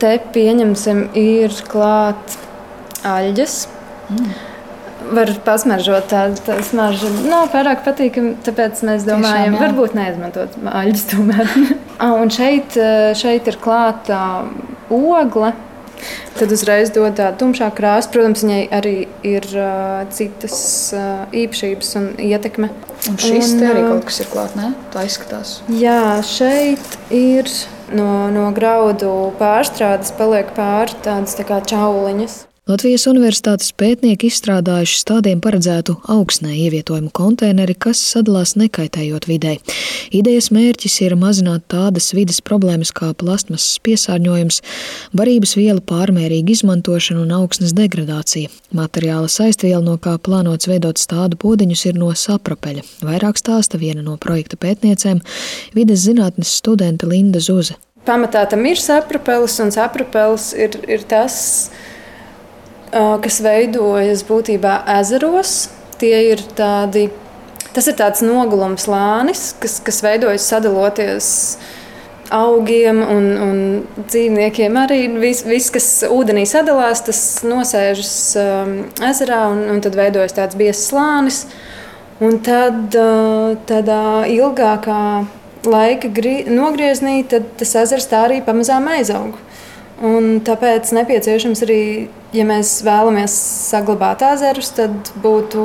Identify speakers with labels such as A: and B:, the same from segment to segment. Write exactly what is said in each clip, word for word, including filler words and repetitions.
A: te pieņemsim ir klāt aļģes. Mm. Var pasmaržot tādu tā smaržu. Nav pārāk patīkami, tāpēc mēs domājam, Tiešām, varbūt neizmantot aļģes tomēr. Un šeit, šeit ir klāta ogle. Tad uzreiz dod tādu tumšāku krāsu. Protams, viņai arī ir uh, citas uh, īpašības un ietekme.
B: Un šis un, te arī kaut kas ir klāt, ne? Tā izskatās.
A: Jā, šeit ir no, no graudu pārstrādes paliek pāri tādas tā kā čauliņas.
C: Latvijas Universitātes pētnieki izstrādājuši stādiem paredzētu augsnē ievietojumu konteineri, kas sadalās nekaitējot videi. Idejas mērķis ir mazināt tādas vides problēmas kā plastmasas piesārņojums, barības vielu pārmērīga izmantošana un augsnes degradācija. Materiāla saistviela, no kā plānots veidot stādu podiņus, ir no saprapeļa. Vairāk stāsta viena no projekta pētniecēm, vides zinātnes studente Linda Zuze.
A: Pamatā tam ir saprapelis, un saprapelis ir, ir tas, kas veidojas būtībā ezeros. Tie ir tādi, tas ir tāds nogulums slānis, kas, kas veidojas sadaloties augiem un, un dzīvniekiem. Arī viss, vis, kas ūdenī sadalās, tas nosēžas um, ezerā un, un tad veidojas tāds biezs slānis. Un tad uh, tādā ilgākā laika gri, nogrieznī tad tas ezers tā arī pamazām aizaug. Un tāpēc nepieciešams arī, ja mēs vēlamies saglabāt ezerus, tad būtu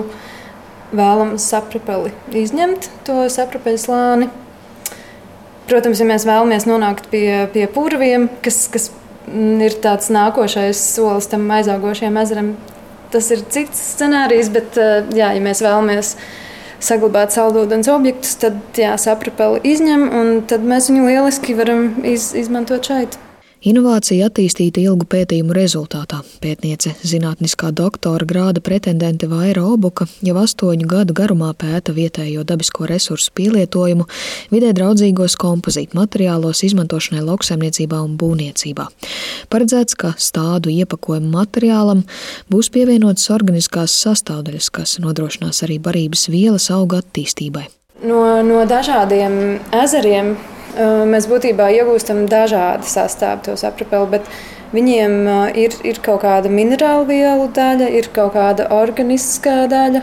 A: vēlams saprapeli izņemt to saprapeļu slāni. Protams, ja mēs vēlamies nonākt pie, pie purviem, kas, kas ir tāds nākošais solis tam aizaugošajam ezeram, tas ir cits scenārijs, bet jā, ja mēs vēlamies saglabāt saldūdens objektus, tad jā, saprapeli izņem, un tad mēs viņu lieliski varam iz, izmantot šeit.
C: Inovācija attīstīta ilgu pētījumu rezultātā. Pētniece, zinātniskā doktora grāda pretendente Vaira Obuka jau astoņu gadu garumā pēta vietējo dabisko resursu pielietojumu vidē draudzīgos kompozītu materiālos izmantošanai lauksaimniecībā un būvniecībā. Paredzēts, ka stādu iepakojumu materiālam būs pievienotas organiskās sastāvdaļas, kas nodrošinās arī barības vielas auga attīstībai.
A: No, no dažādiem ezeriem mēs būtībā iegūstam dažādi sastāvi to saprapeli, bet viņiem ir, ir kaut kāda minerālu vielu daļa, ir kaut kāda organiskā daļa.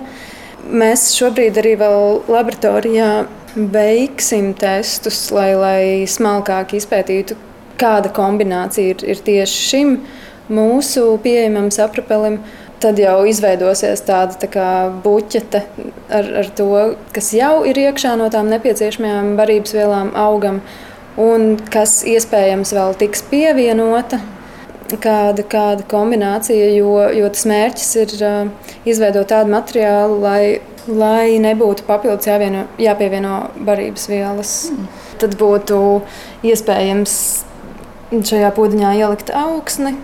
A: Mēs šobrīd arī vēl laboratorijā veiksim testus, lai, lai smalkāk izpētītu, kāda kombinācija ir, ir tieši šim mūsu pieejamam saprapelim. Tad jau izveidosies tāda tā kā buķete ar, ar to, kas jau ir iekšā no tām nepieciešamajām barības vielām augam, un kas iespējams vēl tiks pievienota, kāda, kāda kombinācija, jo, jo tas mērķis ir uh, izveidot tādu materiālu, lai, lai nebūtu papildus jāvieno, jāpievieno barības vielas. Mm. Tad būtu iespējams šajā podiņā ielikt augsni,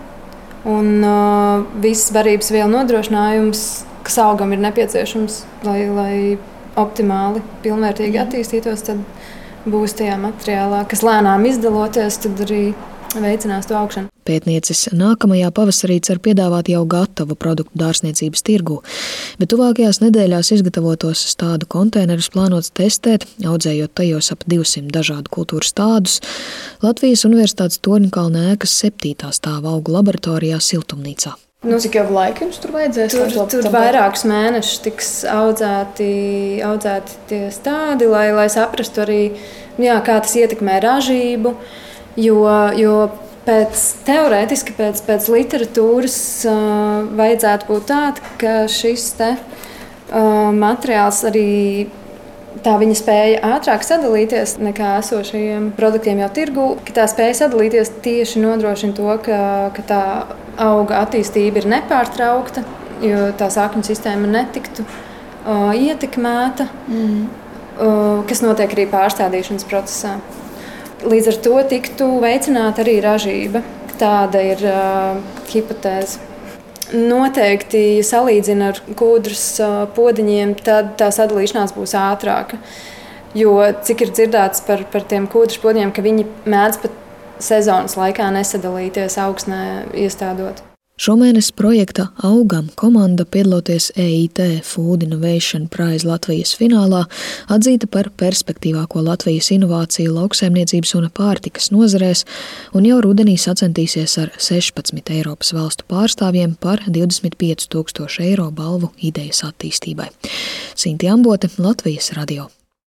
A: un uh, viss barības vielu nodrošinājums, kas augam ir nepieciešams, lai, lai optimāli, pilnvērtīgi attīstītos, tad būs tajā materiālā, kas lēnām izdaloties, tad arī veicinās to augšanu.
C: Pētnieces nākamajā pavasarī cer piedāvāt jau gatavu produktu dārzniecības tirgū, bet tuvākajās nedēļās izgatavotos stādu konteinerus plānots testēt, audzējot tajos ap divsimt dažādu kultūru stādus Latvijas Universitātes Torņkalna ēkas septītā stāva augu laboratorijā Siltumnīcā.
B: Nu, cik jau laika jums tur vajadzēs?
A: Tur, tur vairākus mēnešus tiks audzēti, audzēti tie stādi, lai, lai saprastu arī, jā, kā tas ietekmē ražību, jo, jo pēc, teorētiski pēc, pēc literatūras uh, vajadzētu būt tāda, ka šis te, uh, materiāls arī tā viņa spēja ātrāk sadalīties nekā esošajiem produktiem jau tirgu, ka tā spēja sadalīties tieši nodrošina to, ka, ka tā auga attīstība ir nepārtraukta, jo tā sakņu sistēma netiktu uh, ietekmēta, mm. uh, kas notiek arī pārstādīšanas procesā. Līdz ar to tiktu veicināta arī ražība. Tāda ir uh, hipotēze. Noteikti, ja salīdzina ar kūdras uh, podiņiem, tad tā sadalīšanās būs ātrāka. Jo, cik ir dzirdēts par, par tiem kūdras podiņiem, ka viņi mēdz pat sezonas laikā nesadalīties augsnē iestādot.
C: Šomēnes projekta Augam komanda, piedaloties E I T Food Innovation Prize Latvijas finālā, atzīta par perspektīvāko Latvijas inovāciju lauksaimniecības un pārtikas nozarēs un jau rudenī sacentīsies ar sešpadsmit Eiropas valstu pārstāvjiem par divdesmit piecu tūkstošu eiro balvu idejas attīstībai. Sinti Ambote, Latvijas radio.